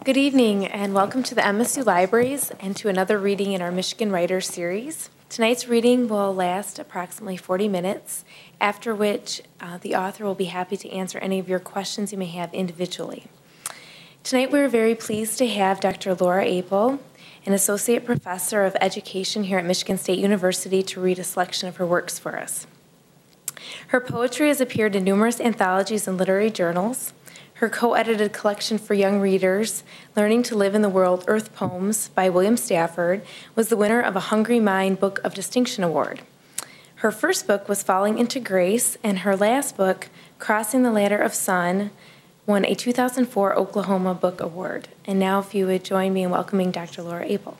Good evening, and welcome to the MSU Libraries and to another reading in our Michigan Writers Series. Tonight's reading will last approximately 40 minutes, after which the author will be happy to answer any of your questions you may have individually. Tonight we're very pleased to have Dr. Laura Apel, an Associate Professor of Education here at Michigan State University, to read a selection of her works for us. Her poetry has appeared in numerous anthologies and literary journals. Her co-edited collection for young readers, Learning to Live in the World, Earth Poems by William Stafford, was the winner of a Hungry Mind Book of Distinction Award. Her first book was Falling into Grace, and her last book, Crossing the Ladder of Sun, won a 2004 Oklahoma Book Award. And now if you would join me in welcoming Dr. Laura Apel.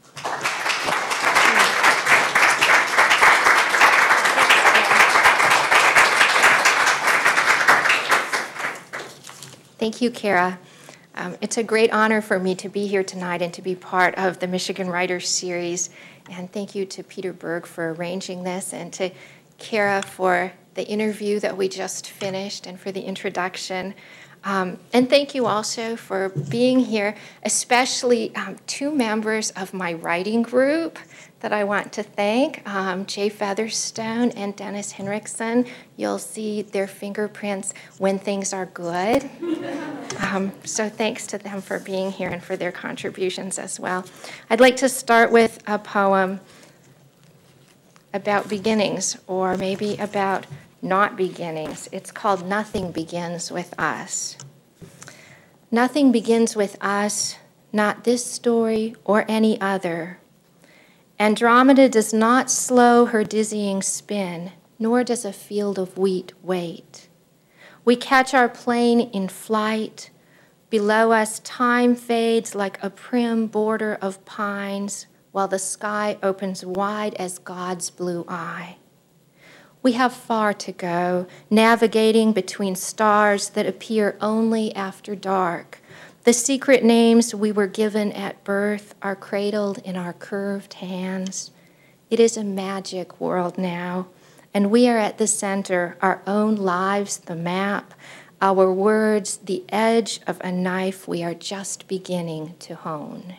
Thank you, Kara. It's a great honor for me to be here tonight and to be part of the Michigan Writers Series. And thank you to Peter Berg for arranging this, and to Kara for the interview that we just finished and for the introduction. And thank you also for being here, especially two members of my writing group that I want to thank, Jay Featherstone and Dennis Henriksen. You'll see their fingerprints when things are good. So thanks to them for being here and for their contributions as well. I'd like to start with a poem about beginnings, or maybe about not beginnings. It's called Nothing Begins with Us. Nothing begins with us, not this story or any other. Andromeda does not slow her dizzying spin, nor does a field of wheat wait. We catch our plane in flight. Below us, time fades like a prim border of pines, while the sky opens wide as God's blue eye. We have far to go, navigating between stars that appear only after dark. The secret names we were given at birth are cradled in our curved hands. It is a magic world now, and we are at the center, our own lives the map, our words the edge of a knife we are just beginning to hone.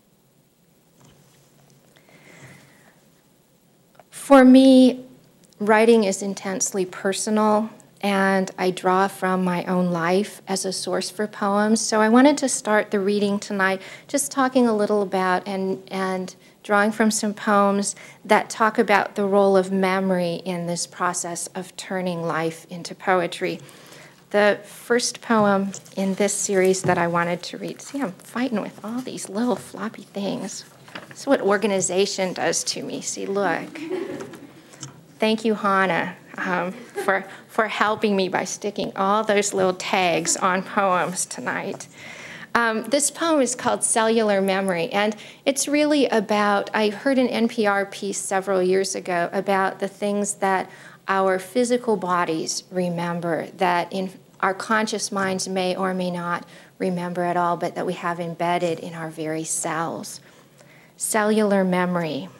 For me, writing is intensely personal, and I draw from my own life as a source for poems. So I wanted to start the reading tonight just talking a little about and drawing from some poems that talk about the role of memory in this process of turning life into poetry. The first poem in this series that I wanted to read, see, I'm fighting with all these little floppy things. That's what organization does to me. See, look. Thank you, Hannah, for helping me by sticking all those little tags on poems tonight. This poem is called Cellular Memory, and it's really about, I heard an NPR piece several years ago about the things that our physical bodies remember, that in our conscious minds may or may not remember at all, but that we have embedded in our very cells. Cellular memory.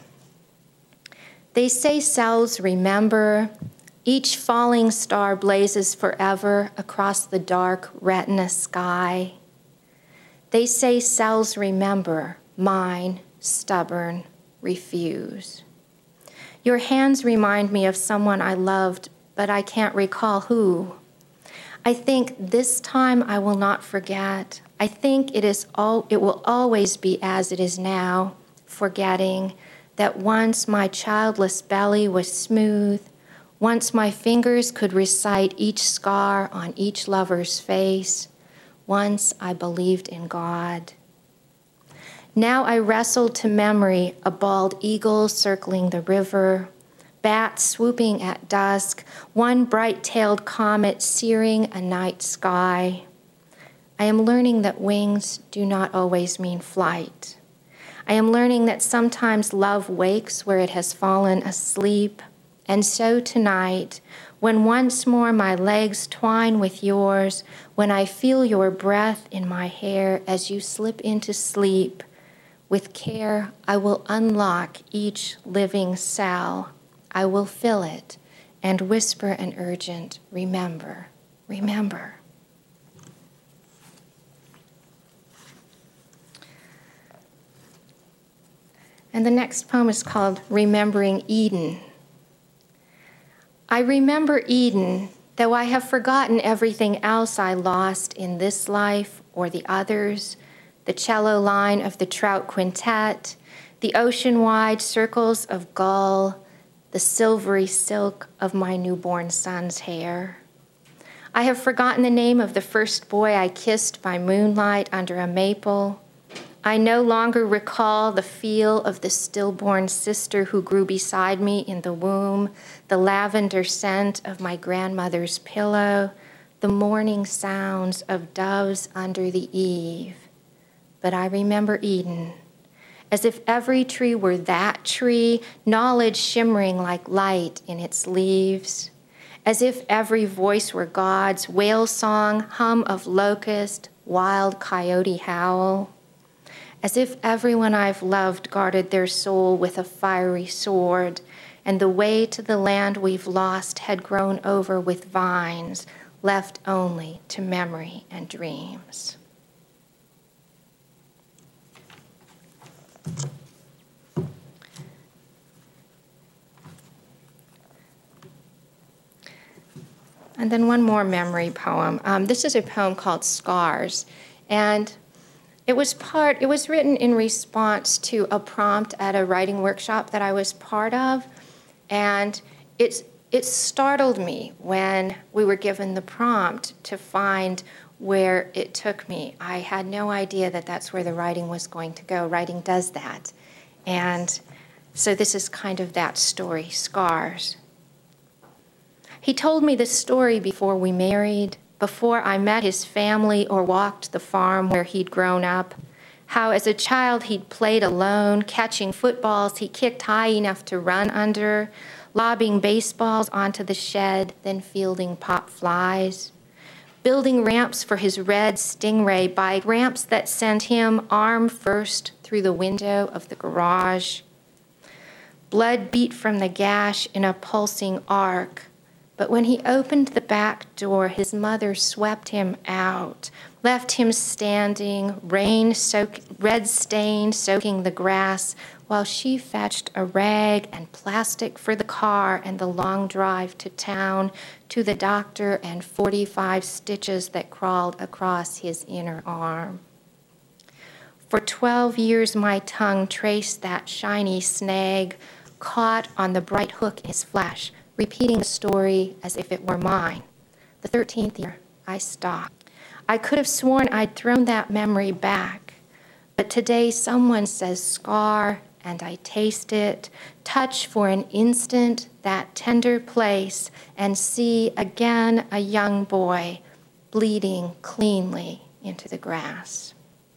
They say cells remember. Each falling star blazes forever across the dark retina sky. They say cells remember. Mine, stubborn, refuse. Your hands remind me of someone I loved, but I can't recall who. I think this time I will not forget. I think it will always be as it is now, forgetting that once my childless belly was smooth, once my fingers could recite each scar on each lover's face, once I believed in God. Now I wrestle to memory a bald eagle circling the river, bats swooping at dusk, one bright-tailed comet searing a night sky. I am learning that wings do not always mean flight. I am learning that sometimes love wakes where it has fallen asleep. And so tonight, when once more my legs twine with yours, when I feel your breath in my hair as you slip into sleep, with care I will unlock each living cell. I will fill it and whisper an urgent, remember, remember. And the next poem is called Remembering Eden. I remember Eden, though I have forgotten everything else I lost in this life or the others, the cello line of the Trout Quintet, the ocean-wide circles of gull, the silvery silk of my newborn son's hair. I have forgotten the name of the first boy I kissed by moonlight under a maple. I no longer recall the feel of the stillborn sister who grew beside me in the womb, the lavender scent of my grandmother's pillow, the morning sounds of doves under the eave. But I remember Eden, as if every tree were that tree, knowledge shimmering like light in its leaves, as if every voice were God's whale song, hum of locust, wild coyote howl, as if everyone I've loved guarded their soul with a fiery sword, and the way to the land we've lost had grown over with vines, left only to memory and dreams. And then one more memory poem. This is a poem called Scars. And it was written in response to a prompt at a writing workshop that I was part of. And it startled me when we were given the prompt to find where it took me. I had no idea that that's where the writing was going to go. Writing does that. And so this is kind of that story, Scars. He told me the story before we married, before I met his family or walked the farm where he'd grown up, how as a child he'd played alone, catching footballs he kicked high enough to run under, lobbing baseballs onto the shed, then fielding pop flies, building ramps for his red Stingray bike, ramps that sent him arm first through the window of the garage. Blood beat from the gash in a pulsing arc. But when he opened the back door, his mother swept him out, left him standing, red stain soaking the grass, while she fetched a rag and plastic for the car and the long drive to town, to the doctor and 45 stitches that crawled across his inner arm. For 12 years, my tongue traced that shiny snag, caught on the bright hook in his flesh, repeating the story as if it were mine. The 13th year, I stopped. I could have sworn I'd thrown that memory back, but today someone says scar, and I taste it, touch for an instant that tender place, and see again a young boy bleeding cleanly into the grass.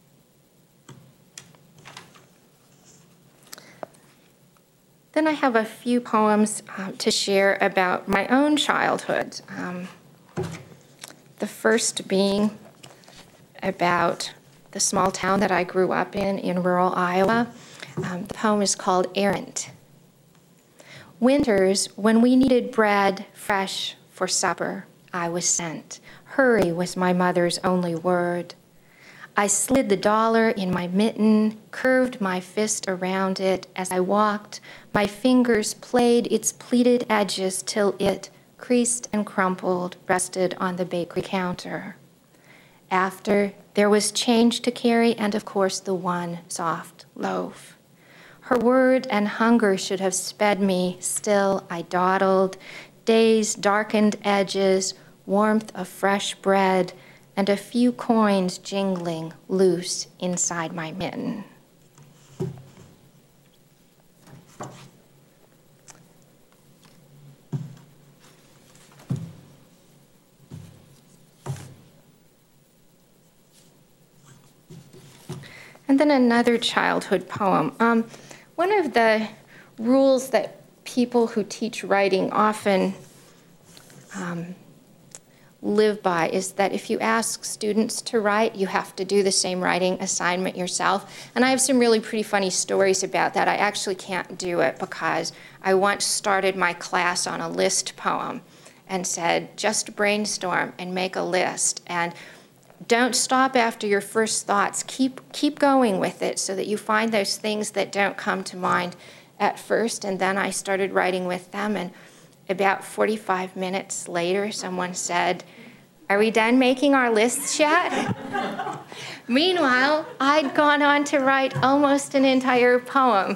Then I have a few poems to share about my own childhood. The first being about the small town that I grew up in rural Iowa. The poem is called Errant. Winters, when we needed bread fresh for supper, I was sent. Hurry was my mother's only word. I slid the dollar in my mitten, curved my fist around it. As I walked, my fingers played its pleated edges till it, creased and crumpled, rested on the bakery counter. After, there was change to carry and, of course, the one soft loaf. Her word and hunger should have sped me. Still, I dawdled. Days, darkened edges, warmth of fresh bread, and a few coins jingling loose inside my mitten. And then another childhood poem. One of the rules that people who teach writing often live by is that if you ask students to write, you have to do the same writing assignment yourself. And I have some really pretty funny stories about that. I actually can't do it because I once started my class on a list poem and said, just brainstorm and make a list. And don't stop after your first thoughts. Keep going with it so that you find those things that don't come to mind at first. And then I started writing with them, and about 45 minutes later, someone said, "Are we done making our lists yet?" Meanwhile, I'd gone on to write almost an entire poem.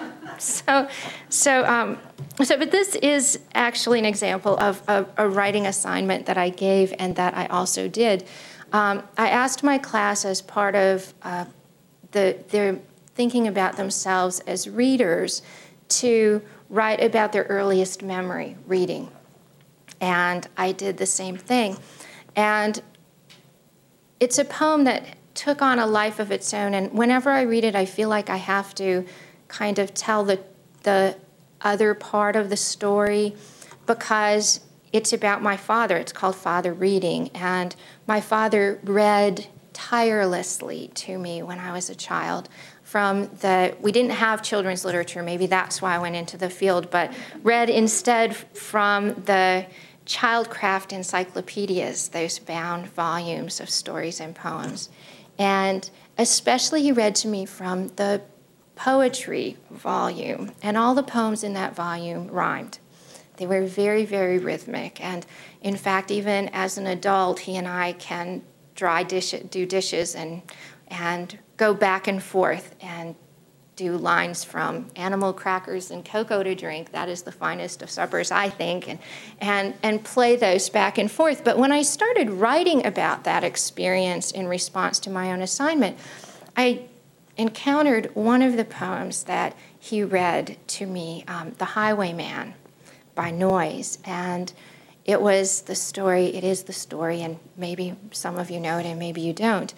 But this is actually an example of a writing assignment that I gave and that I also did. I asked my class, as part of their thinking about themselves as readers, to write about their earliest memory reading. And I did the same thing. And it's a poem that took on a life of its own. And whenever I read it, I feel like I have to kind of tell the other part of the story, because it's about my father. It's called Father Reading. And my father read tirelessly to me when I was a child. We didn't have children's literature, maybe that's why I went into the field, but read instead from the Childcraft encyclopedias, those bound volumes of stories and poems. And especially he read to me from the poetry volume, and all the poems in that volume rhymed. They were very, very rhythmic. And in fact, even as an adult, he and I can do dishes and go back and forth and do lines from animal crackers and cocoa to drink. That is the finest of suppers, I think, and play those back and forth. But when I started writing about that experience in response to my own assignment, I encountered one of the poems that he read to me, The Highwayman by Noyes. And it is the story, and maybe some of you know it and maybe you don't,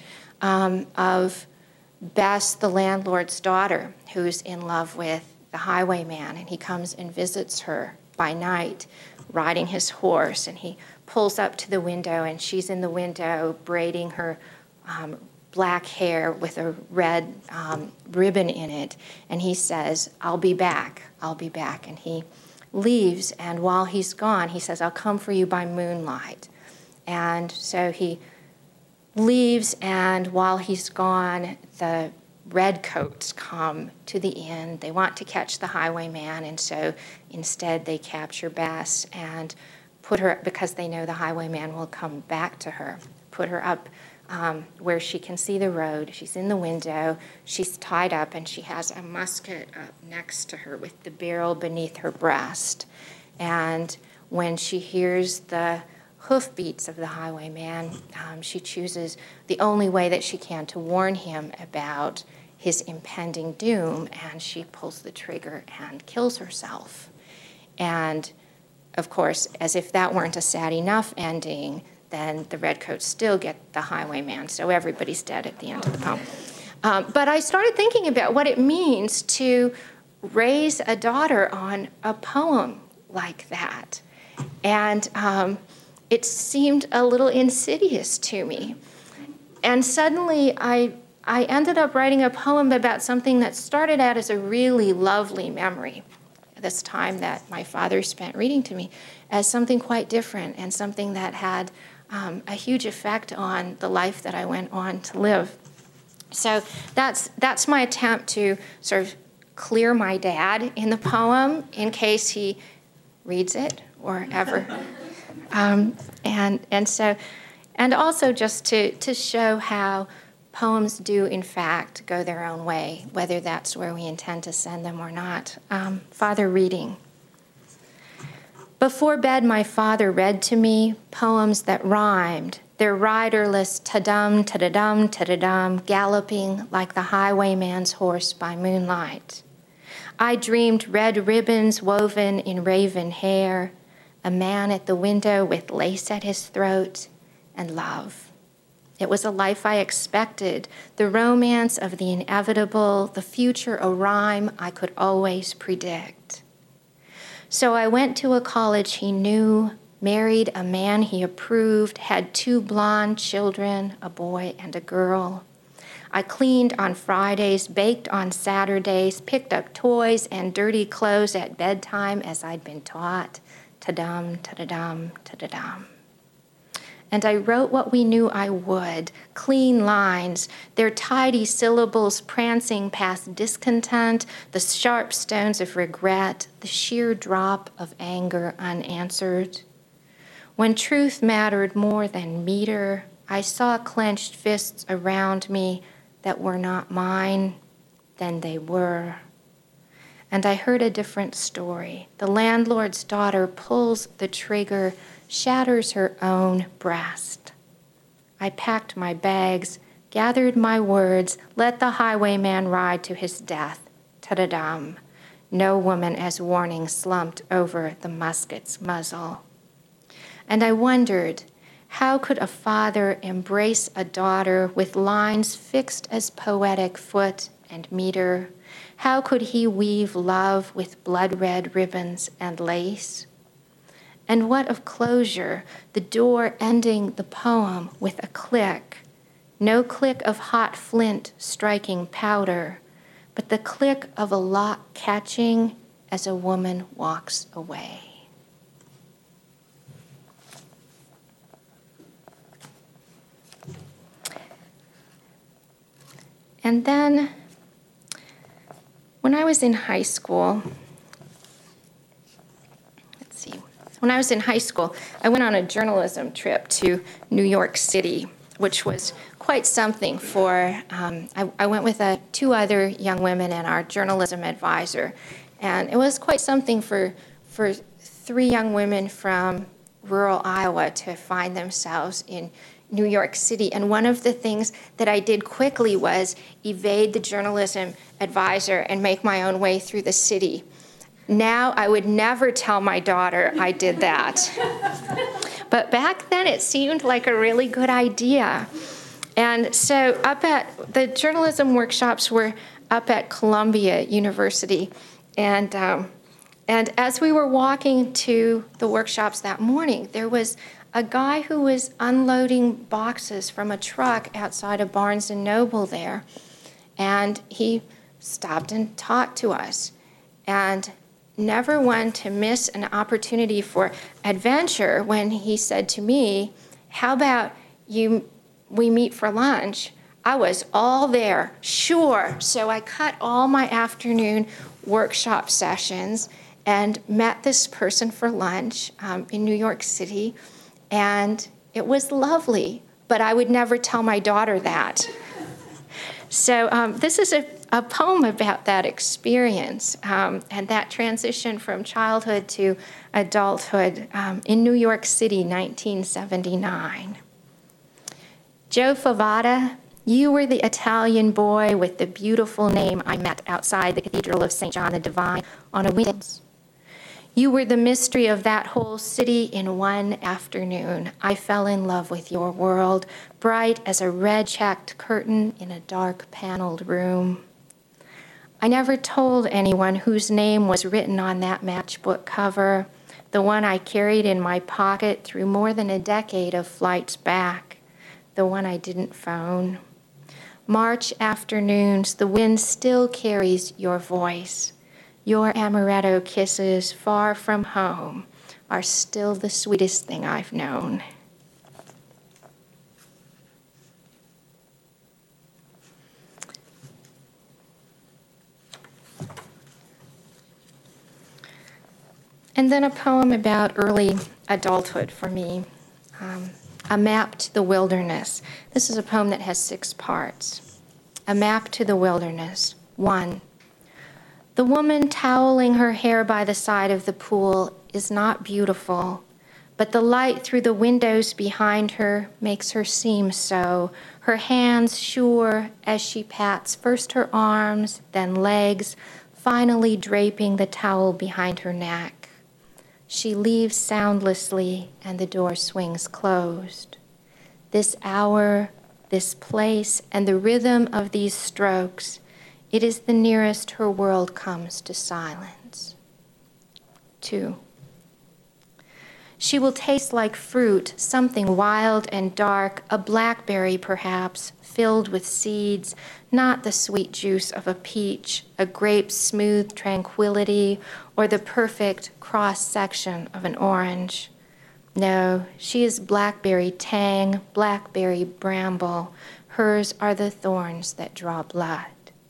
of Bess, the landlord's daughter, who's in love with the highwayman, and he comes and visits her by night, riding his horse, and he pulls up to the window, and she's in the window braiding her black hair with a red ribbon in it, and he says, I'll be back, and he leaves, and while he's gone, he says, I'll come for you by moonlight. And so he leaves, and while he's gone, the redcoats come to the inn. They want to catch the highwayman, and so instead they capture Bess and put her, because they know the highwayman will come back to her, put her up where she can see the road. She's in the window, she's tied up, and she has a musket up next to her with the barrel beneath her breast. And when she hears the hoofbeats of the highwayman, she chooses the only way that she can to warn him about his impending doom, and she pulls the trigger and kills herself. And of course, as if that weren't a sad enough ending, then the redcoats still get the highwayman, so everybody's dead at the end of the poem. But I started thinking about what it means to raise a daughter on a poem like that. And it seemed a little insidious to me. And suddenly I ended up writing a poem about something that started out as a really lovely memory, this time that my father spent reading to me, as something quite different and something that had a huge effect on the life that I went on to live. So that's my attempt to sort of clear my dad in the poem in case he reads it or ever. And also just to show how poems do, in fact, go their own way, whether that's where we intend to send them or not. Father Reading. Before bed, my father read to me poems that rhymed, their riderless ta-dum, ta-da-dum, ta-da-dum, galloping like the highwayman's horse by moonlight. I dreamed red ribbons woven in raven hair, a man at the window with lace at his throat, and love. It was a life I expected, the romance of the inevitable, the future a rhyme I could always predict. So I went to a college he knew, married a man he approved, had 2 blonde children, a boy and a girl. I cleaned on Fridays, baked on Saturdays, picked up toys and dirty clothes at bedtime as I'd been taught. Ta-dum, ta-da-dum, ta-da-dum. and I wrote what we knew I would, clean lines, their tidy syllables prancing past discontent, the sharp stones of regret, the sheer drop of anger unanswered. When truth mattered more than meter, I saw clenched fists around me that were not mine, then they were. And I heard a different story. The landlord's daughter pulls the trigger, shatters her own breast. I packed my bags, gathered my words, let the highwayman ride to his death. Ta-da-dum. No woman as warning slumped over the musket's muzzle. And I wondered, how could a father embrace a daughter with lines fixed as poetic foot and meter? How could he weave love with blood-red ribbons and lace? And what of closure, the door ending the poem with a click? No click of hot flint striking powder, but the click of a lock catching as a woman walks away. And then, when I was in high school, I went on a journalism trip to New York City, which was quite something for, I went with two other young women and our journalism advisor. And it was quite something for three young women from rural Iowa to find themselves in New York City. And one of the things that I did quickly was evade the journalism advisor and make my own way through the city. Now, I would never tell my daughter I did that. But back then, it seemed like a really good idea. And so the journalism workshops were up at Columbia University. And as we were walking to the workshops that morning, there was a guy who was unloading boxes from a truck outside of Barnes & Noble there. And he stopped and talked to us. And never one to miss an opportunity for adventure when he said to me, how about we meet for lunch? I was all there, sure. So I cut all my afternoon workshop sessions and met this person for lunch in New York City. And it was lovely, but I would never tell my daughter that. So this is a poem about that experience and that transition from childhood to adulthood in New York City, 1979. Joe Favada, you were the Italian boy with the beautiful name I met outside the Cathedral of St. John the Divine on a weekend. You were the mystery of that whole city in one afternoon. I fell in love with your world, bright as a red-checked curtain in a dark paneled room. I never told anyone whose name was written on that matchbook cover, the one I carried in my pocket through more than a decade of flights back, the one I didn't phone. March afternoons, the wind still carries your voice. Your amaretto kisses far from home are still the sweetest thing I've known. And then a poem about early adulthood for me, A Map to the Wilderness. This is a poem that has 6 parts. A Map to the Wilderness. 1. The woman toweling her hair by the side of the pool is not beautiful, but the light through the windows behind her makes her seem so, her hands sure as she pats first her arms, then legs, finally draping the towel behind her neck. She leaves soundlessly, and the door swings closed. This hour, this place, and the rhythm of these strokes, it is the nearest her world comes to silence. 2. She will taste like fruit, something wild and dark, a blackberry perhaps, filled with seeds, not the sweet juice of a peach, a grape's smooth tranquility, or the perfect cross-section of an orange. No, she is blackberry tang, blackberry bramble. Hers are the thorns that draw blood.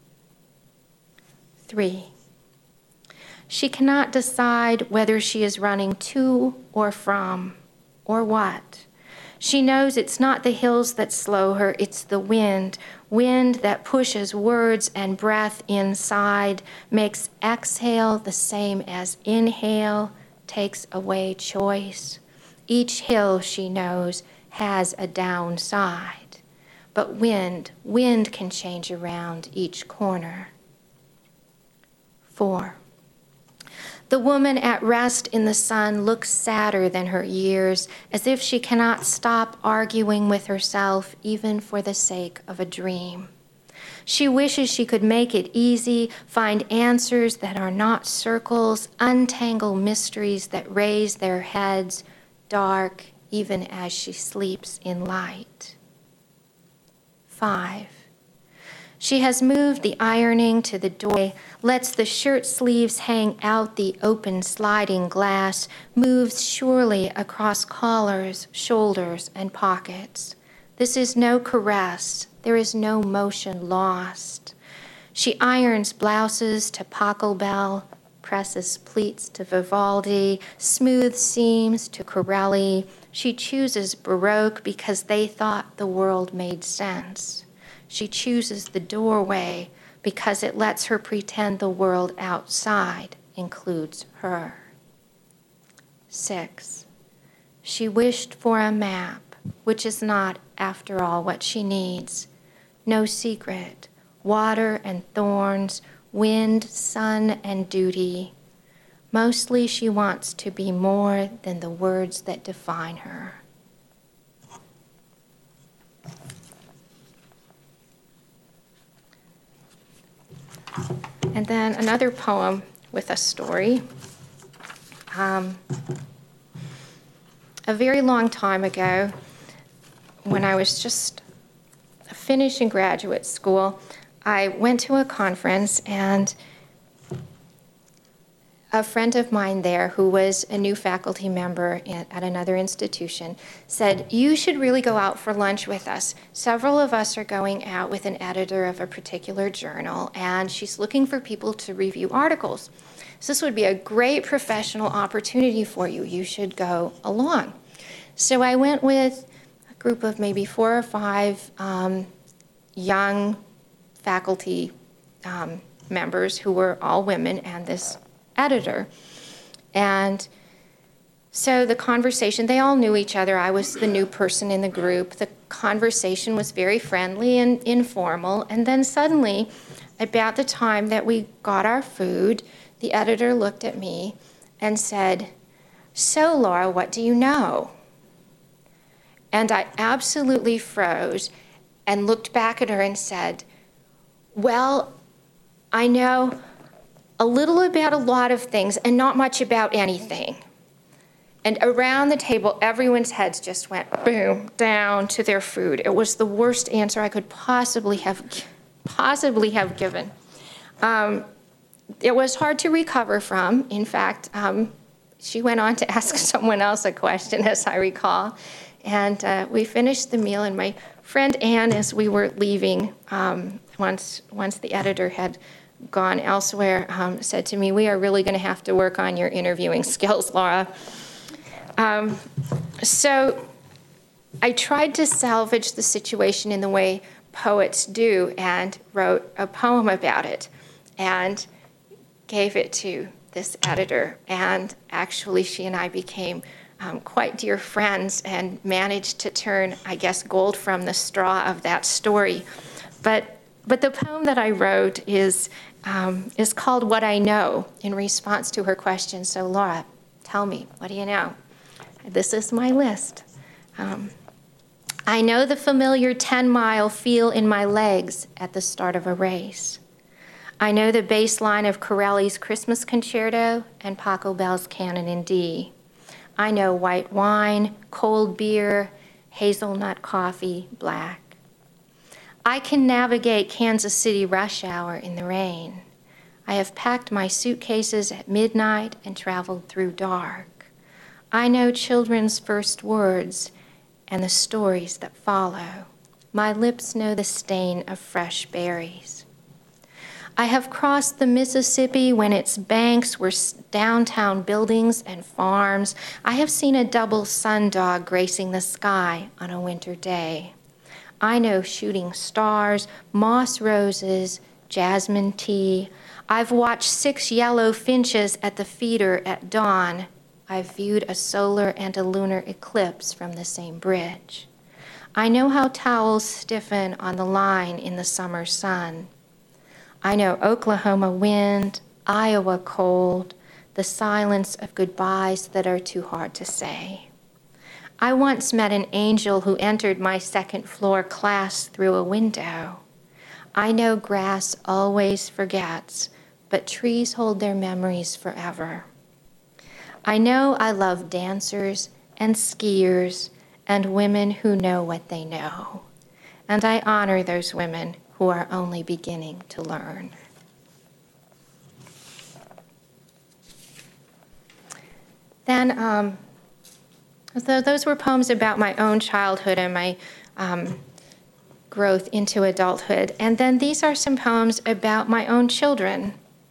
3. She cannot decide whether she is running to or from, or what. She knows it's not the hills that slow her, it's the wind that pushes words and breath inside, makes exhale the same as inhale, takes away choice. Each hill, she knows, has a downside, but wind can change around each corner. 4. The woman at rest in the sun looks sadder than her years, as if she cannot stop arguing with herself even for the sake of a dream. She wishes she could make it easy, find answers that are not circles, untangle mysteries that raise their heads, dark even as she sleeps in light. 5. She has moved the ironing to the doorway, lets the shirt sleeves hang out the open sliding glass, moves surely across collars, shoulders, and pockets. This is no caress. There is no motion lost. She irons blouses to Pachelbel, presses pleats to Vivaldi, smooth seams to Corelli. She chooses Baroque because they thought the world made sense. She chooses the doorway because it lets her pretend the world outside includes her. 6. She wished for a map, which is not, after all, what she needs. No secret, water and thorns, wind, sun, and duty. Mostly she wants to be more than the words that define her. And then another poem with a story. A very long time ago, when I was just finishing graduate school, I went to a conference, and a friend of mine there, who was a new faculty member at another institution, said, "You should really go out for lunch with us. Several of us are going out with an editor of a particular journal, and she's looking for people to review articles. So this would be a great professional opportunity for you. You should go along." So I went with a group of maybe 4 or 5 young faculty members who were all women, and this editor. And so the conversation, they all knew each other. I was the new person in the group. The conversation was very friendly and informal. And then suddenly, about the time that we got our food, the editor looked at me and said, "So, Laura, what do you know?" And I absolutely froze and looked back at her and said, "Well, I know a little about a lot of things and not much about anything." And around the table, everyone's heads just went boom, down to their food. It was the worst answer I could possibly have given. It was hard to recover from. In fact, she went on to ask someone else a question, as I recall. And we finished the meal, and my friend Anne, as we were leaving, once the editor had gone elsewhere, said to me, "We are really going to have to work on your interviewing skills, Laura." So I tried to salvage the situation in the way poets do, and wrote a poem about it and gave it to this editor. And actually, she and I became quite dear friends and managed to turn, I guess, gold from the straw of that story. But the poem that I wrote is called "What I Know," in response to her question. So, Laura, tell me, what do you know? This is my list. I know the familiar 10-mile feel in my legs at the start of a race. I know the bass line of Corelli's Christmas Concerto and Pachelbel's Canon in D. I know white wine, cold beer, hazelnut coffee, black. I can navigate Kansas City rush hour in the rain. I have packed my suitcases at midnight and traveled through dark. I know children's first words and the stories that follow. My lips know the stain of fresh berries. I have crossed the Mississippi when its banks were downtown buildings and farms. I have seen a double sundog gracing the sky on a winter day. I know shooting stars, moss roses, jasmine tea. I've watched 6 yellow finches at the feeder at dawn. I've viewed a solar and a lunar eclipse from the same bridge. I know how towels stiffen on the line in the summer sun. I know Oklahoma wind, Iowa cold, the silence of goodbyes that are too hard to say. I once met an angel who entered my second-floor class through a window. I know grass always forgets, but trees hold their memories forever. I know I love dancers and skiers and women who know what they know. And I honor those women who are only beginning to learn. Then, so those were poems about my own childhood and my growth into adulthood. And then these are some poems about my own children.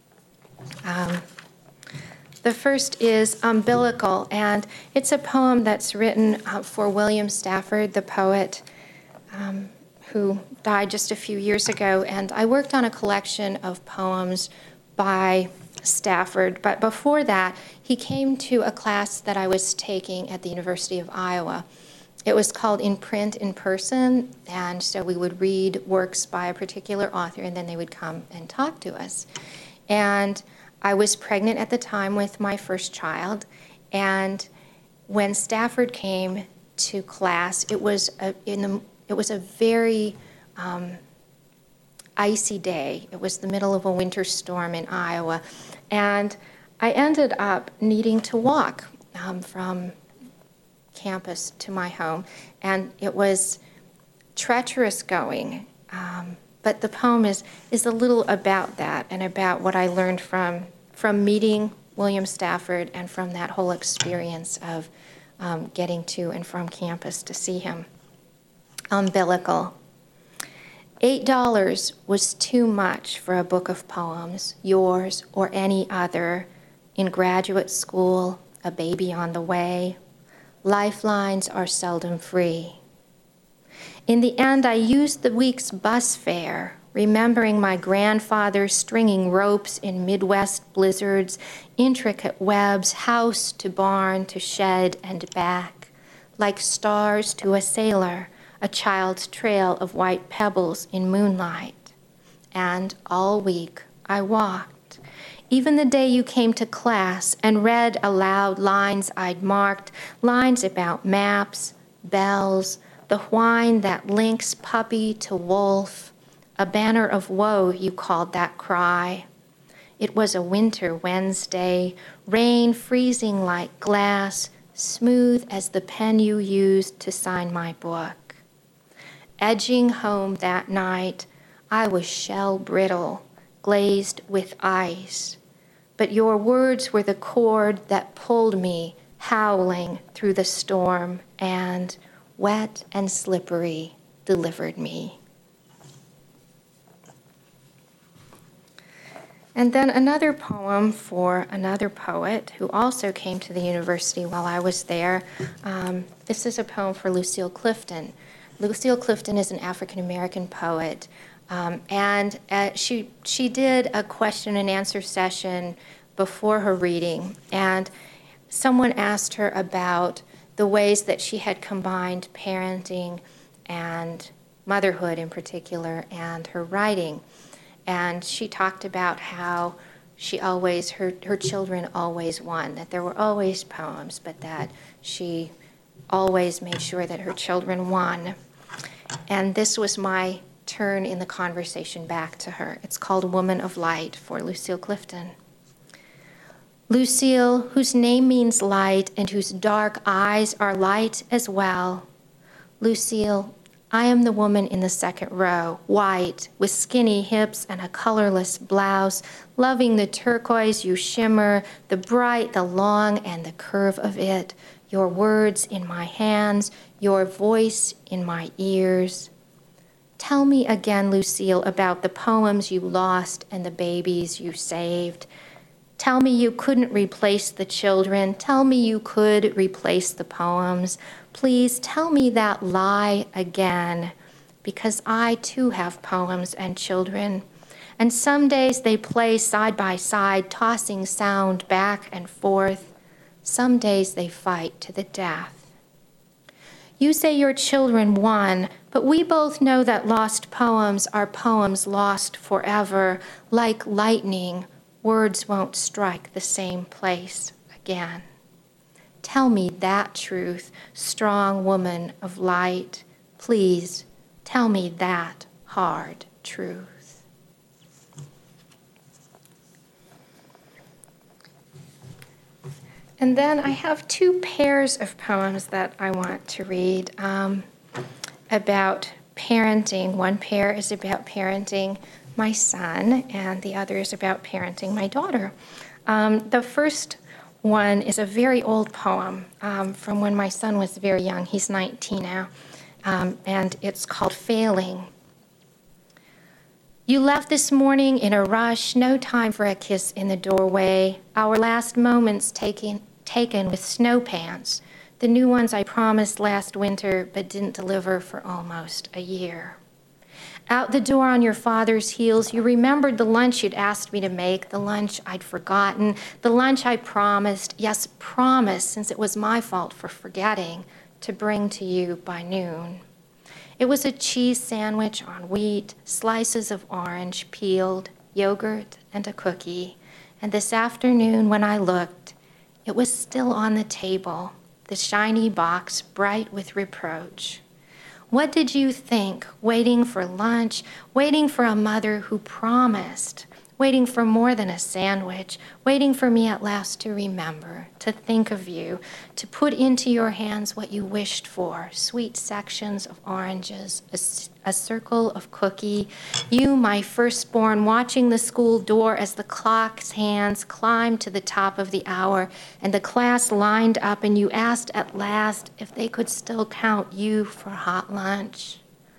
The first is Umbilical, and it's a poem that's written for William Stafford, the poet who died just a few years ago. And I worked on a collection of poems by Stafford, but before that, he came to a class that I was taking at the University of Iowa. It was called In Print in Person, and so we would read works by a particular author, and then they would come and talk to us. And I was pregnant at the time with my first child, and when Stafford came to class, it was a very icy day. It was the middle of a winter storm in Iowa, and I ended up needing to walk from campus to my home, and it was treacherous going. But the poem is a little about that and about what I learned from meeting William Stafford and from that whole experience of getting to and from campus to see him. Umbilical. $8 was too much for a book of poems, yours or any other, in graduate school, a baby on the way. Lifelines are seldom free. In the end, I used the week's bus fare, remembering my grandfather stringing ropes in Midwest blizzards, intricate webs, house to barn to shed and back, like stars to a sailor, a child's trail of white pebbles in moonlight. And all week I walked. Even the day you came to class and read aloud lines I'd marked, lines about maps, bells, the whine that links puppy to wolf, a banner of woe you called that cry. It was a winter Wednesday, rain freezing like glass, smooth as the pen you used to sign my book. Edging home that night, I was shell brittle, glazed with ice. But your words were the cord that pulled me, howling through the storm, and, wet and slippery, delivered me. And then another poem for another poet who also came to the university while I was there. This is a poem for Lucille Clifton. Lucille Clifton is an African-American poet, and she did a question and answer session before her reading, and someone asked her about the ways that she had combined parenting and motherhood in particular and her writing. And she talked about how her children always won, that there were always poems, but that she always made sure that her children won. And this was my turn in the conversation back to her. It's called Woman of Light for Lucille Clifton. Lucille, whose name means light and whose dark eyes are light as well. Lucille, I am the woman in the second row, white, with skinny hips and a colorless blouse, loving the turquoise you shimmer, the bright, the long, and the curve of it, your words in my hands, your voice in my ears. Tell me again, Lucille, about the poems you lost and the babies you saved. Tell me you couldn't replace the children. Tell me you could replace the poems. Please tell me that lie again, because I too have poems and children. And some days they play side by side, tossing sound back and forth. Some days they fight to the death. You say your children won, but we both know that lost poems are poems lost forever. Like lightning, words won't strike the same place again. Tell me that truth, strong woman of light. Please, tell me that hard truth. And then I have two pairs of poems that I want to read about parenting. One pair is about parenting my son, and the other is about parenting my daughter. The first one is a very old poem from when my son was very young. He's 19 now, and it's called Failing. You left this morning in a rush, no time for a kiss in the doorway. Our last moments taken with snow pants, the new ones I promised last winter but didn't deliver for almost a year. Out the door on your father's heels, you remembered the lunch you'd asked me to make, the lunch I'd forgotten, the lunch I promised, yes, promised, since it was my fault for forgetting, to bring to you by noon. It was a cheese sandwich on wheat, slices of orange peeled, yogurt, and a cookie. And this afternoon when I looked, it was still on the table, the shiny box bright with reproach. What did you think, waiting for lunch, waiting for a mother who promised, waiting for more than a sandwich, waiting for me at last to remember, to think of you, to put into your hands what you wished for, sweet sections of oranges, a circle of cookie, you, my firstborn, watching the school door as the clock's hands climbed to the top of the hour and the class lined up and you asked at last if they could still count you for hot lunch.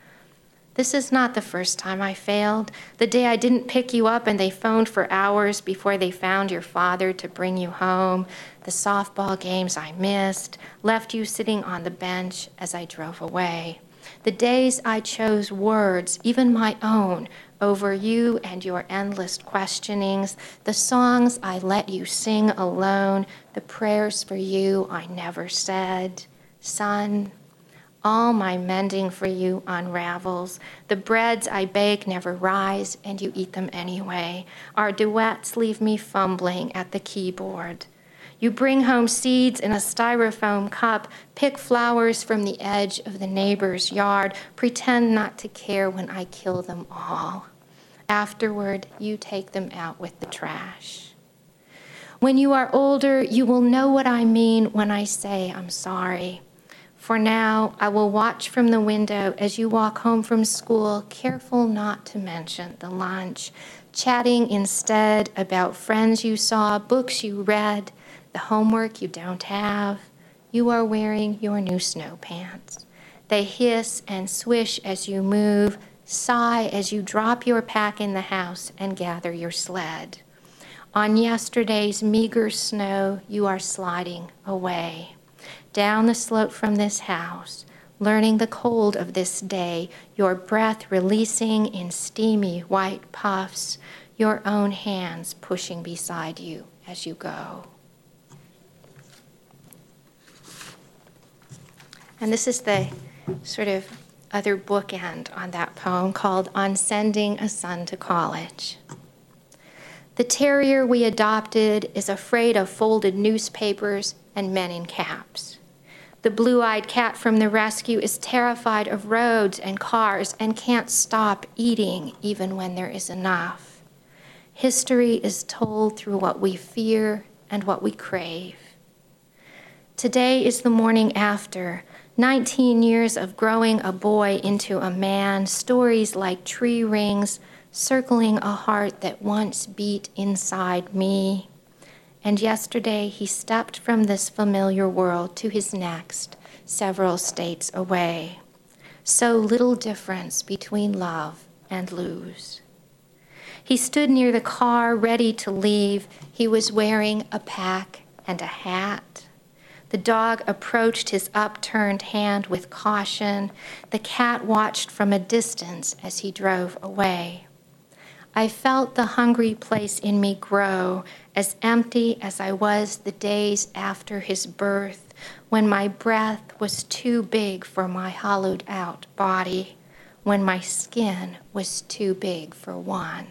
This is not the first time I failed. The day I didn't pick you up and they phoned for hours before they found your father to bring you home. The softball games I missed, left you sitting on the bench as I drove away. The days I chose words, even my own, over you and your endless questionings. The songs I let you sing alone. The prayers for you I never said. Son, all my mending for you unravels. The breads I bake never rise, and you eat them anyway. Our duets leave me fumbling at the keyboard. You bring home seeds in a styrofoam cup, pick flowers from the edge of the neighbor's yard, pretend not to care when I kill them all. Afterward, you take them out with the trash. When you are older, you will know what I mean when I say I'm sorry. For now, I will watch from the window as you walk home from school, careful not to mention the lunch, chatting instead about friends you saw, books you read, the homework you don't have. You are wearing your new snow pants. They hiss and swish as you move, sigh as you drop your pack in the house and gather your sled. On yesterday's meager snow, you are sliding away. Down the slope from this house, learning the cold of this day, your breath releasing in steamy white puffs, your own hands pushing beside you as you go. And this is the sort of other bookend on that poem called On Sending a Son to College. The terrier we adopted is afraid of folded newspapers and men in caps. The blue-eyed cat from the rescue is terrified of roads and cars and can't stop eating even when there is enough. History is told through what we fear and what we crave. Today is the morning after, 19 years of growing a boy into a man, stories like tree rings circling a heart that once beat inside me. and yesterday he stepped from this familiar world to his next, several states away. So little difference between love and lose. He stood near the car, ready to leave. He was wearing a pack and a hat. The dog approached his upturned hand with caution. The cat watched from a distance as he drove away. I felt the hungry place in me grow, as empty as I was the days after his birth, when my breath was too big for my hollowed out body, when my skin was too big for one.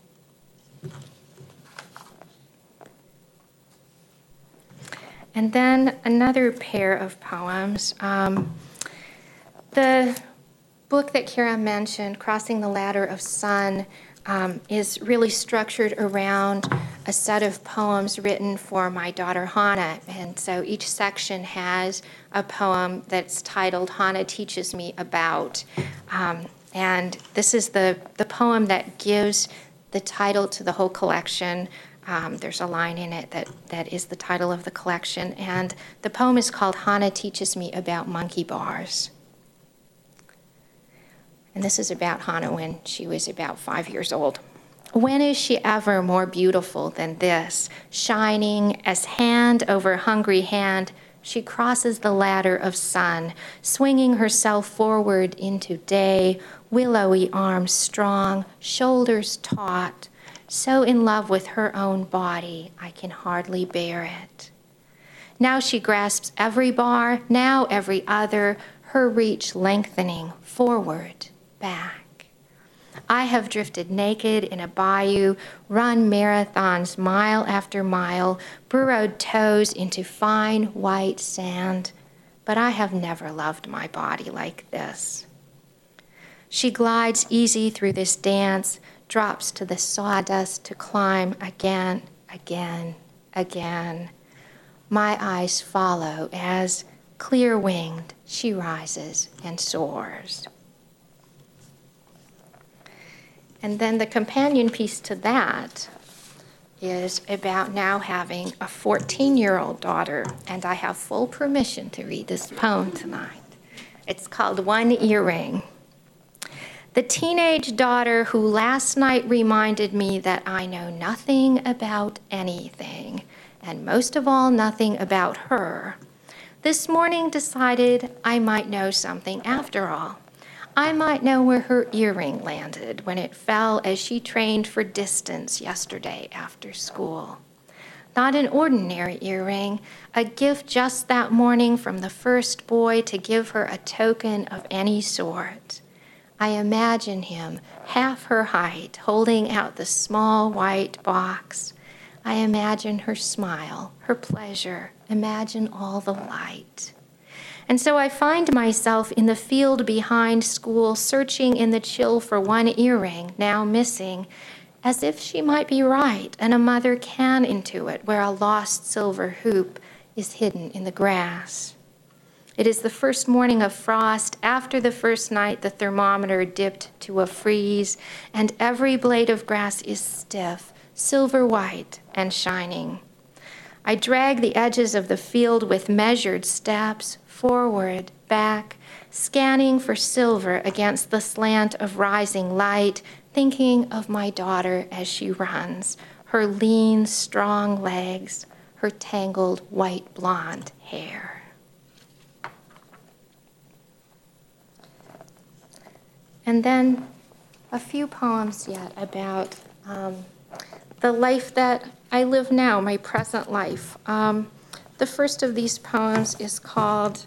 And then another pair of poems. The book that Kira mentioned, Crossing the Ladder of Sun, is really structured around a set of poems written for my daughter Hannah. And so each section has a poem that's titled Hannah Teaches Me About. And this is the poem that gives the title to the whole collection. There's a line in it that is the title of the collection. And the poem is called Hannah Teaches Me About Monkey Bars. And this is about Hannah when she was about 5 years old. When is she ever more beautiful than this? Shining as hand over hungry hand, she crosses the ladder of sun, swinging herself forward into day, willowy arms strong, shoulders taut, so in love with her own body, I can hardly bear it. Now she grasps every bar, now every other, her reach lengthening forward, back. I have drifted naked in a bayou, run marathons mile after mile, burrowed toes into fine white sand, but I have never loved my body like this. She glides easy through this dance, drops to the sawdust to climb again, again, again. My eyes follow as, clear-winged, she rises and soars. And then the companion piece to that is about now having a 14-year-old daughter, and I have full permission to read this poem tonight. It's called One Earring. The teenage daughter who last night reminded me that I know nothing about anything, and most of all, nothing about her, this morning decided I might know something after all. I might know where her earring landed when it fell as she trained for distance yesterday after school. Not an ordinary earring, a gift just that morning from the first boy to give her a token of any sort. I imagine him, half her height, holding out the small white box. I imagine her smile, her pleasure, imagine all the light. And so I find myself in the field behind school, searching in the chill for one earring, now missing, as if she might be right, and a mother can intuit where a lost silver hoop is hidden in the grass. It is the first morning of frost, after the first night the thermometer dipped to a freeze, and every blade of grass is stiff, silver white, and shining. I drag the edges of the field with measured steps, forward, back, scanning for silver against the slant of rising light, thinking of my daughter as she runs, her lean, strong legs, her tangled white blonde hair. And then a few poems yet about the life that I live now, my present life. The first of these poems is called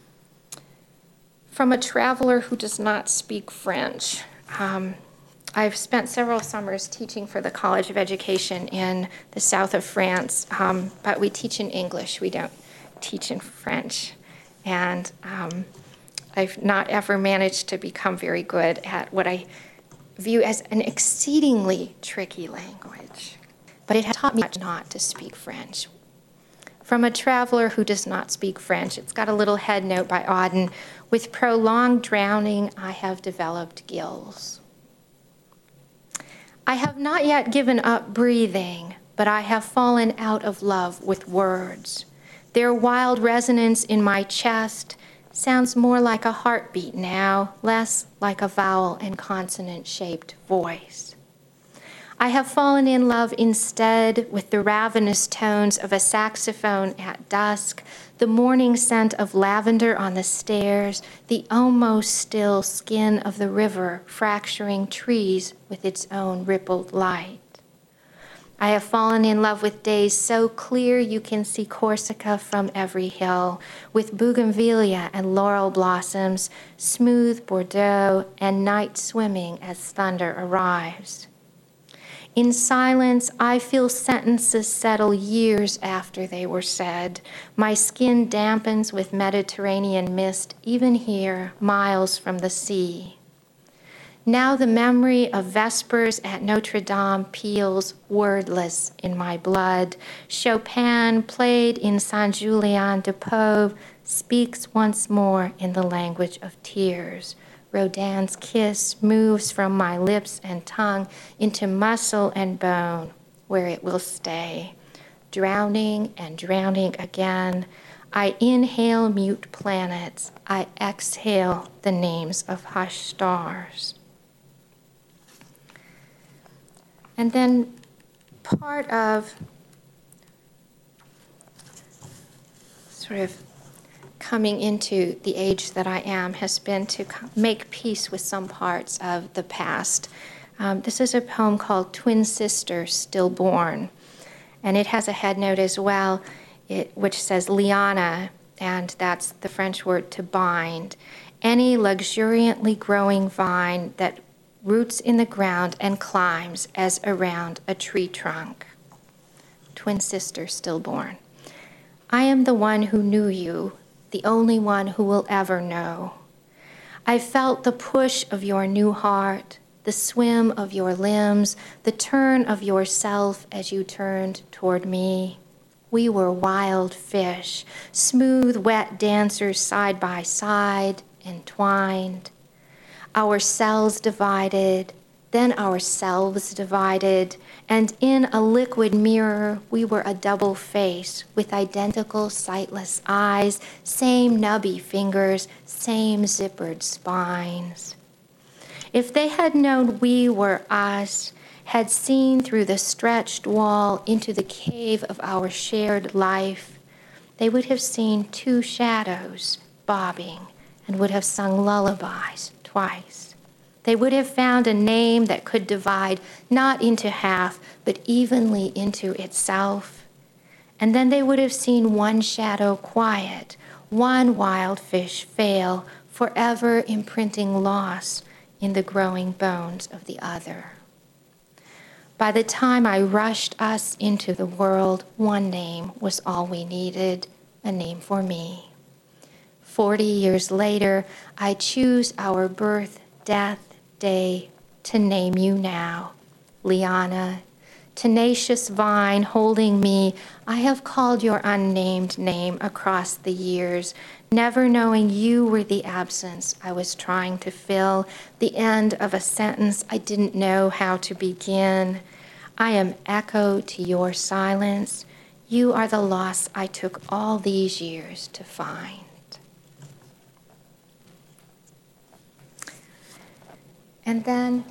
From a Traveler Who Does Not Speak French. I've spent several summers teaching for the College of Education in the south of France, but we teach in English. We don't teach in French. And I've not ever managed to become very good at what I view as an exceedingly tricky language. But it has taught me not to speak French. From a Traveler Who Does Not Speak French. It's got a little head note by Auden. With prolonged drowning, I have developed gills. I have not yet given up breathing, but I have fallen out of love with words. Their wild resonance in my chest sounds more like a heartbeat now, less like a vowel and consonant-shaped voice. I have fallen in love instead with the ravenous tones of a saxophone at dusk, the morning scent of lavender on the stairs, the almost still skin of the river fracturing trees with its own rippled light. I have fallen in love with days so clear you can see Corsica from every hill, with bougainvillea and laurel blossoms, smooth Bordeaux, and night swimming as thunder arrives. In silence, I feel sentences settle years after they were said. My skin dampens with Mediterranean mist, even here, miles from the sea. Now the memory of Vespers at Notre Dame peals wordless in my blood. Chopin, played in Saint-Julien-de-Pau, speaks once more in the language of tears. Rodin's kiss moves from my lips and tongue into muscle and bone, where it will stay. Drowning and drowning again, I inhale mute planets. I exhale the names of hushed stars. And then part of sort of coming into the age that I am has been to make peace with some parts of the past. This is a poem called Twin Sister Stillborn, and it has a headnote as well, which says liana, and that's the French word to bind. Any luxuriantly growing vine that roots in the ground and climbs as around a tree trunk. Twin sister stillborn. I am the one who knew you, the only one who will ever know. I felt the push of your new heart, the swim of your limbs, the turn of yourself as you turned toward me. We were wild fish, smooth, wet dancers side by side, entwined. Our cells divided, then ourselves divided, and in a liquid mirror, we were a double face with identical sightless eyes, same nubby fingers, same zippered spines. If they had known we were us, had seen through the stretched wall into the cave of our shared life, they would have seen two shadows bobbing and would have sung lullabies twice. They would have found a name that could divide not into half, but evenly into itself. And then they would have seen one shadow quiet, one wild fish fail, forever imprinting loss in the growing bones of the other. By the time I rushed us into the world, one name was all we needed, a name for me. 40 years later, I choose our birth, death, day to name you now. Liana, tenacious vine holding me, I have called your unnamed name across the years, never knowing you were the absence I was trying to fill, the end of a sentence I didn't know how to begin. I am echo to your silence. You are the loss I took all these years to find. And then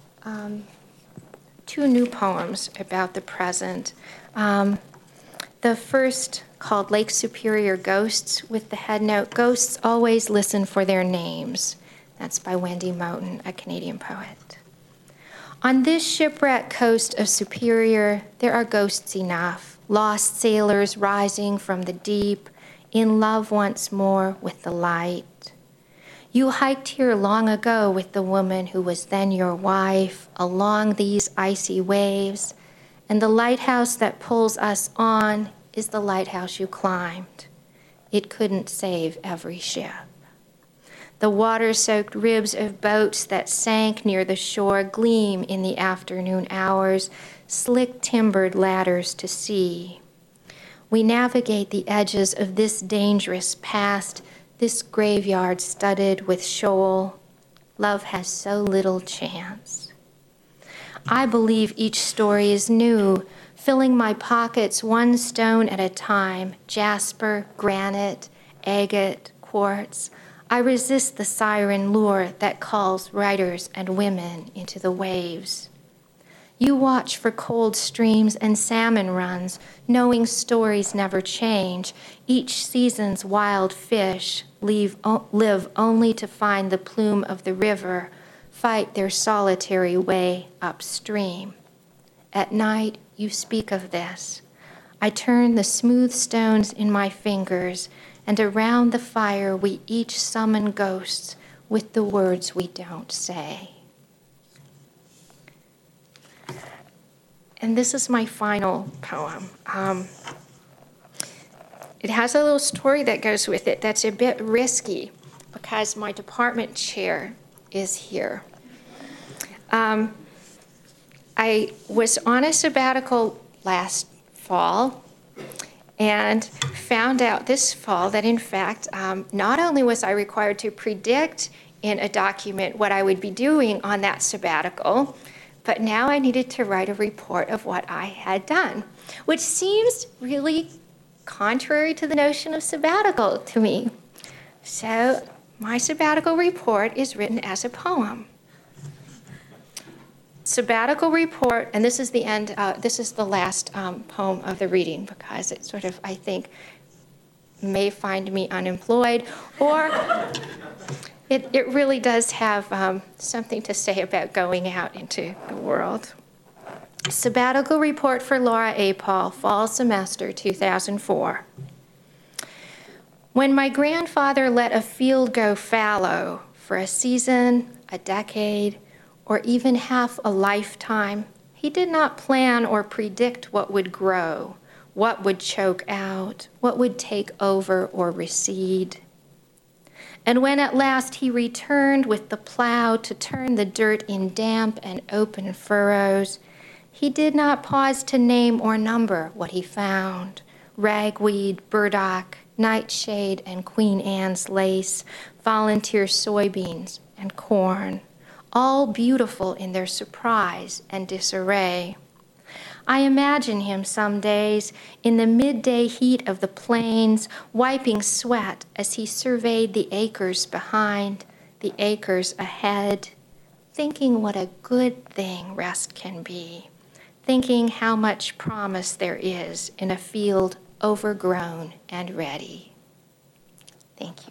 two new poems about the present. The first, called Lake Superior Ghosts, with the headnote, Ghosts Always Listen for Their Names. That's by Wendy Moten, a Canadian poet. On this shipwrecked coast of Superior, there are ghosts enough, lost sailors rising from the deep, in love once more with the light. You hiked here long ago with the woman who was then your wife, along these icy waves, and the lighthouse that pulls us on is the lighthouse you climbed. It couldn't save every ship. The water-soaked ribs of boats that sank near the shore gleam in the afternoon hours, slick-timbered ladders to sea. We navigate the edges of this dangerous past, this graveyard studded with shoal. Love has so little chance. I believe each story is new, filling my pockets one stone at a time, jasper, granite, agate, quartz. I resist the siren lure that calls writers and women into the waves. You watch for cold streams and salmon runs, knowing stories never change. Each season's wild fish live only to find the plume of the river, fight their solitary way upstream. At night, you speak of this. I turn the smooth stones in my fingers, and around the fire we each summon ghosts with the words we don't say. And this is my final poem. It has a little story that goes with it that's a bit risky because my department chair is here. I was on a sabbatical last fall and found out this fall that, in fact, not only was I required to predict in a document what I would be doing on that sabbatical, but now I needed to write a report of what I had done, which seems really contrary to the notion of sabbatical to me. So my sabbatical report is written as a poem. Sabbatical report, and this is the end, this is the last poem of the reading because it sort of, I think, may find me unemployed, or it really does have something to say about going out into the world. Sabbatical report for Laura A. Paul, fall semester 2004. When my grandfather let a field go fallow for a season, a decade, or even half a lifetime, he did not plan or predict what would grow, what would choke out, what would take over or recede. And when at last he returned with the plow to turn the dirt in damp and open furrows, he did not pause to name or number what he found: ragweed, burdock, nightshade, and Queen Anne's lace, volunteer soybeans, and corn, all beautiful in their surprise and disarray. I imagine him some days in the midday heat of the plains, wiping sweat as he surveyed the acres behind, the acres ahead, thinking what a good thing rest can be, thinking how much promise there is in a field overgrown and ready. Thank you.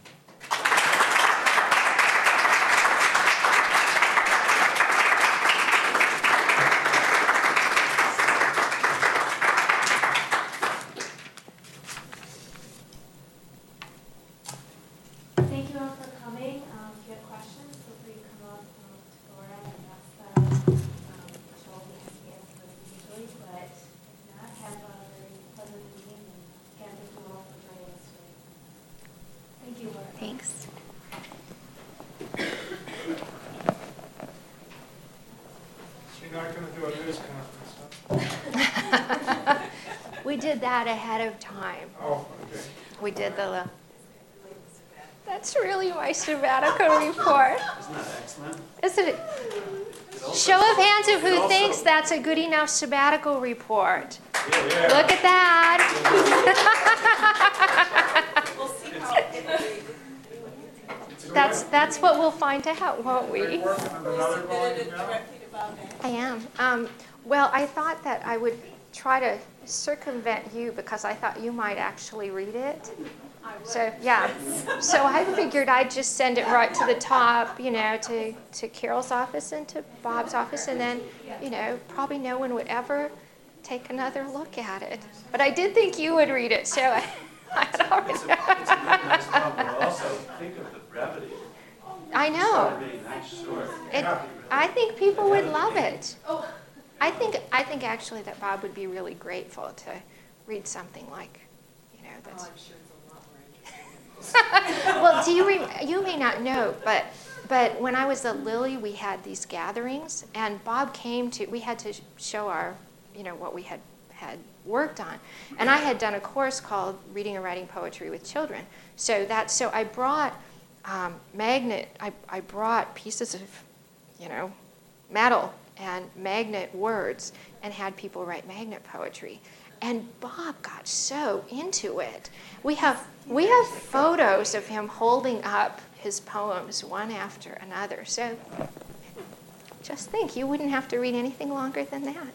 Thank you all for coming. If you have questions, feel free to come up to Laura and ask them. She'll always answer those usually, but if not, have a very pleasant meeting. And again, thank you all for joining us today. Thank you, Laura. Thanks. You're not going to do a news conference, huh? We did that ahead of time. Oh, okay. We did the. That's really my sabbatical report. Isn't that excellent? Isn't it? Show of hands of who thinks that's a good enough sabbatical report. Yeah. Look at that. That's what we'll find out, won't Are we? you working on another volume now? I am. Well, I thought that I would try to circumvent you because I thought you might actually read it. So, yeah. So I figured I'd just send it right to the top, to Carol's office and to Bob's office, and then, probably no one would ever take another look at it. But I did think you would read it, so I had already. It's a really nice job, but also think of the brevity. I It's know. a really nice story. I think people would love it. I think actually that Bob would be really grateful to read something like, that's. I'm sure it's a lot more interesting. Well, you may not know, but when I was at Lilly, we had these gatherings, and Bob came to. We had to show our, what we had worked on, and I had done a course called Reading and Writing Poetry with Children. So I brought I brought pieces of, metal and magnet words and had people write magnet poetry. And Bob got so into it. We have photos of him holding up his poems one after another. So just think, you wouldn't have to read anything longer than that.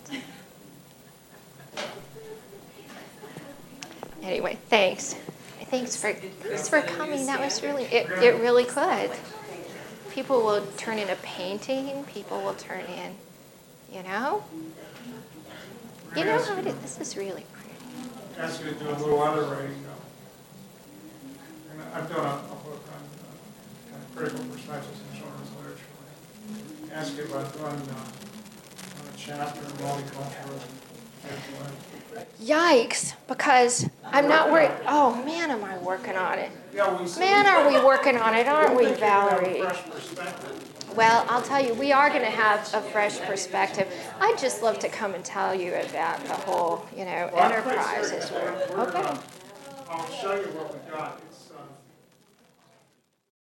Anyway, thanks. Thanks for coming. That was really, it really could. People will turn in a painting. People will turn in, you know? You know how it is. This is really pretty. Ask you to do a little other writing. And I've done a book on kind of critical perspectives in children's literature. Ask you about doing a chapter in multiculturalism. Yikes, because I'm not worried. Oh, man, am I working on it. Yeah, Man, are we working on it, aren't we, Valerie? Well, I'll tell you, we are going to have a fresh perspective. I'd just love to come and tell you about the whole, enterprise as well. Okay. I'll show you what we got.